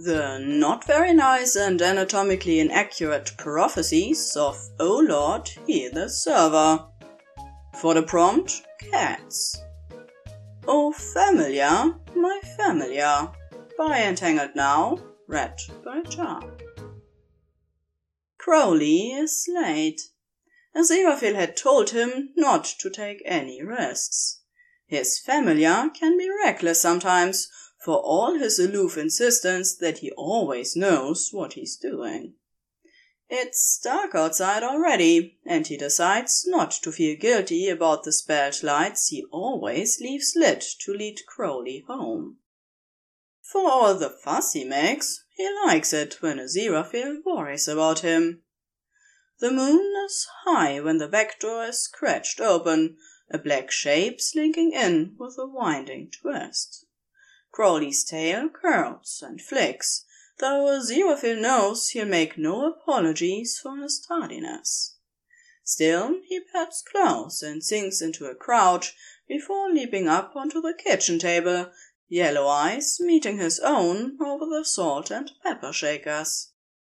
The not very nice and anatomically inaccurate prophecies of "O Lord, hear the server." For the prompt, cats. O familiar, my familiar. By Entangled Now, read by Jar. Crowley is late. Aziraphale had told him not to take any risks. His familiar can be reckless sometimes, for all his aloof insistence that he always knows what he's doing. It's dark outside already, and he decides not to feel guilty about the spelled lights he always leaves lit to lead Crowley home. For all the fuss he makes, he likes it when Aziraphale worries about him. The moon is high when the back door is scratched open, a black shape slinking in with a winding twist. Crowley's tail curls and flicks, though Aziraphale knows he'll make no apologies for his tardiness. Still, he pats close and sinks into a crouch before leaping up onto the kitchen table, yellow eyes meeting his own over the salt and pepper shakers.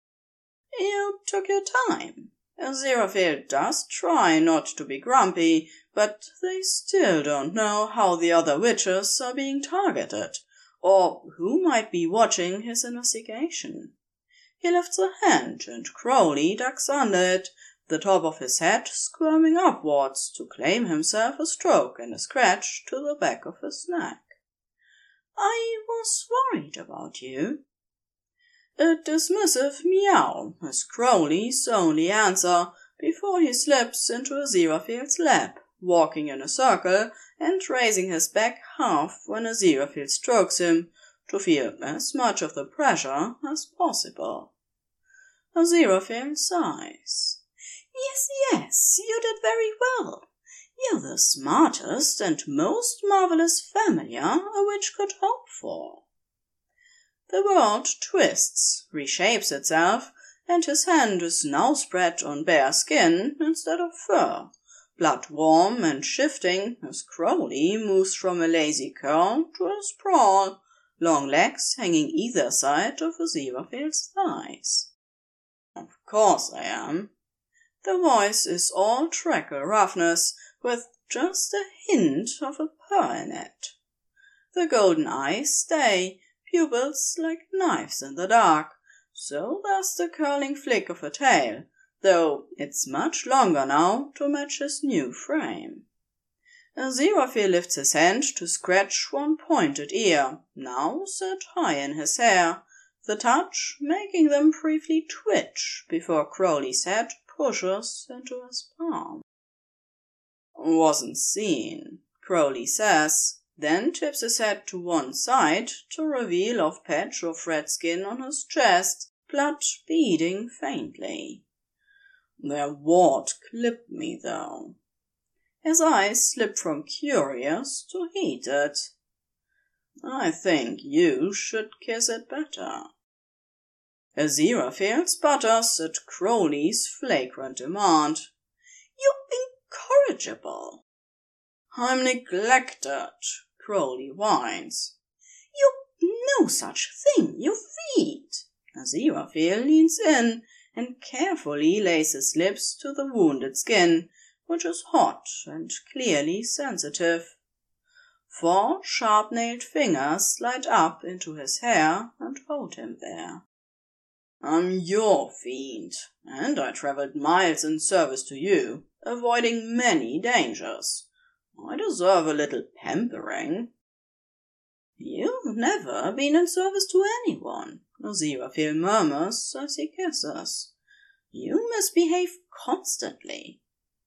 You took your time. Aziraphale does try not to be grumpy, but they still don't know how the other witches are being targeted, or who might be watching his investigation. He lifts a hand, and Crowley ducks under it, the top of his head squirming upwards to claim himself a stroke and a scratch to the back of his neck. I was worried about you. A dismissive meow is Crowley's only answer before he slips into Aziraphale's lap, walking in a circle and raising his back half when Aziraphale strokes him to feel as much of the pressure as possible. Aziraphale sighs. Yes, you did very well. You're the smartest and most marvelous familiar a witch could hope for. The world twists, reshapes itself, and his hand is now spread on bare skin instead of fur, blood warm and shifting as Crowley moves from a lazy curl to a sprawl, long legs hanging either side of Aziraphale's thighs. Of course I am. The voice is all treacle roughness, with just a hint of a purr in it. The golden eyes stay, pupils like knives in the dark, so does the curling flick of a tail, though it's much longer now to match his new frame. Aziraphale lifts his hand to scratch one pointed ear, now set high in his hair, the touch making them briefly twitch before Crowley's head pushes into his palm. Wasn't seen, Crowley says, then tips his head to one side to reveal a patch of red skin on his chest, blood beading faintly. Their ward clipped me, though. His eyes slip from curious to heated. I think you should kiss it better. Aziraphale sputters at Crowley's flagrant demand. You're incorrigible. I'm neglected, Crowley whines. You no such thing, your feet. Aziraphale leans in and carefully lays his lips to the wounded skin, which is hot and clearly sensitive. 4 sharp-nailed fingers slide up into his hair and hold him there. I'm your fiend, and I travelled miles in service to you, avoiding many dangers. I deserve a little pampering. You've never been in service to anyone, Aziraphale murmurs as he kisses. You misbehave constantly.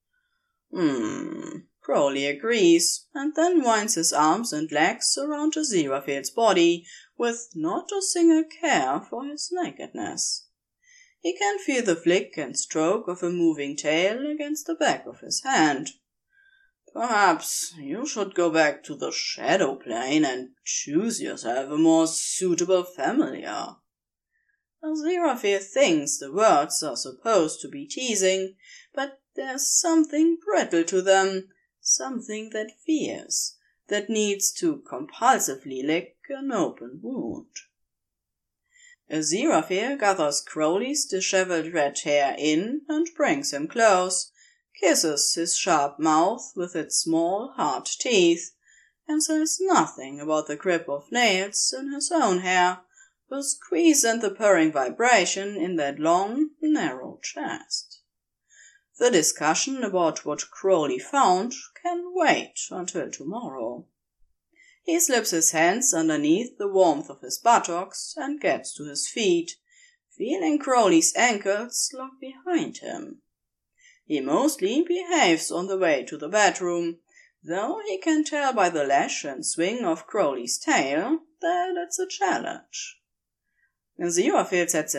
Crowley agrees, and then winds his arms and legs around Aziraphale's body, with not a single care for his nakedness. He can feel the flick and stroke of a moving tail against the back of his hand. Perhaps you should go back to the shadow plane and choose yourself a more suitable familiar. Aziraphale thinks the words are supposed to be teasing, but there's something brittle to them, something that fears, that needs to compulsively lick an open wound. Aziraphale gathers Crowley's dishevelled red hair in and brings him close, kisses his sharp mouth with its small hard teeth, and says nothing about the grip of nails in his own hair, the squeeze and the purring vibration in that long, narrow chest. The discussion about what Crowley found can wait until tomorrow. He slips his hands underneath the warmth of his buttocks and gets to his feet, feeling Crowley's ankles lock behind him. He mostly behaves on the way to the bedroom, though he can tell by the lash and swing of Crowley's tail that it's a challenge. Aziraphale sets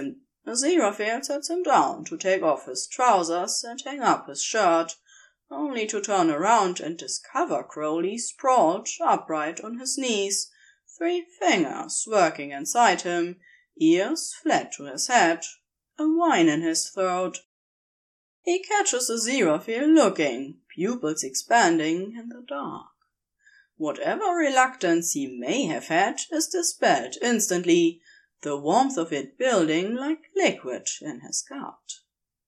him down to take off his trousers and hang up his shirt, only to turn around and discover Crowley sprawled upright on his knees, 3 fingers working inside him, ears flat to his head, a whine in his throat. He catches Aziraphale looking, pupils expanding in the dark. Whatever reluctance he may have had is dispelled instantly, the warmth of it building like liquid in his gut.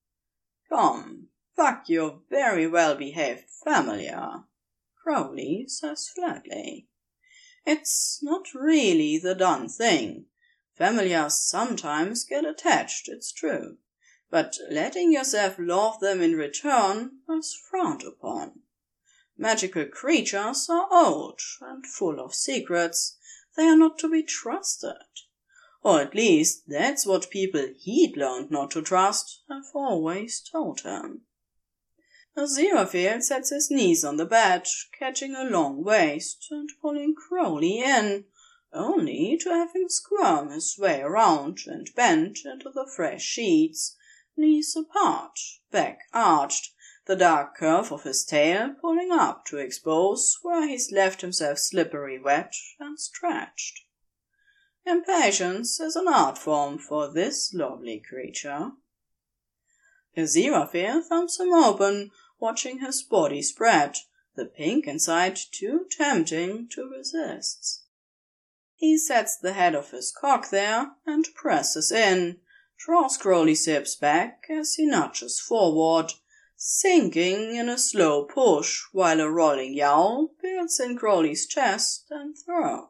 "Come, fuck your very well-behaved familiar," Crowley says flatly. It's not really the done thing. Familiars sometimes get attached, it's true, but letting yourself love them in return is frowned upon. Magical creatures are old and full of secrets. They are not to be trusted. Or at least that's what people he'd learned not to trust have always told him. Aziraphale sets his knees on the bed, catching a long waist and pulling Crowley in, only to have him squirm his way around and bend into the fresh sheets, knees apart, back arched, the dark curve of his tail pulling up to expose where he's left himself slippery wet and stretched. Impatience is an art form for this lovely creature. Aziraphale thumbs him open, watching his body spread, the pink inside too tempting to resist. He sets the head of his cock there and presses in, draws Crowley's hips back as he nudges forward, sinking in a slow push while a rolling yowl builds in Crowley's chest and throat.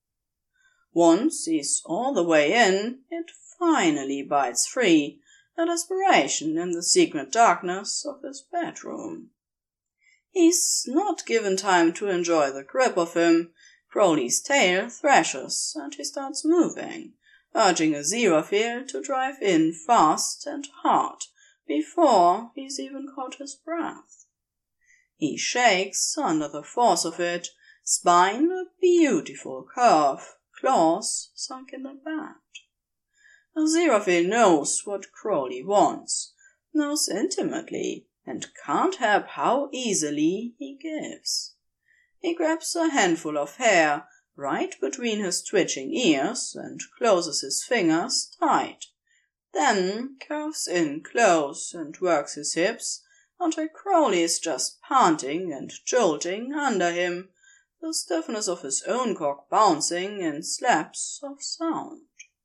Once he's all the way in, it finally bites free, a desperation in the secret darkness of his bedroom. He's not given time to enjoy the grip of him. Crowley's tail thrashes and he starts moving, urging Aziraphale to drive in fast and hard before he's even caught his breath. He shakes under the force of it, spine a beautiful curve, claws sunk in the bed. Aziraphale knows what Crowley wants, knows intimately, and can't help how easily he gives. He grabs a handful of hair right between his twitching ears and closes his fingers tight, then curves in close and works his hips until Crowley is just panting and jolting under him, the stiffness of his own cock bouncing in slaps of sound.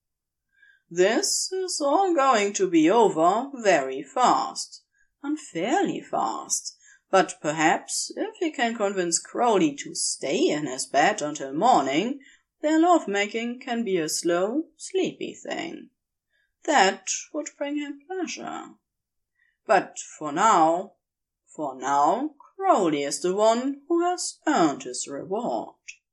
This is all going to be over very fast, unfairly fast, but perhaps if he can convince Crowley to stay in his bed until morning, their love-making can be a slow, sleepy thing. That would bring him pleasure. But for now, Crowley is the one who has earned his reward.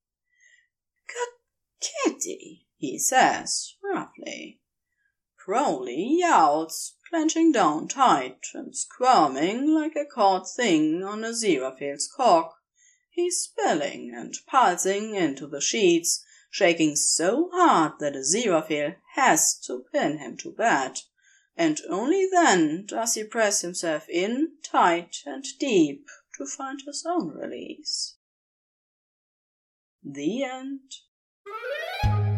"Good kitty," he says roughly. Crowley yowls, clenching down tight and squirming like a caught thing on Aziraphale's cock. He's spilling and pulsing into the sheets, shaking so hard that Aziraphale has to pin him to bed, and only then does he press himself in tight and deep to find his own release. The end.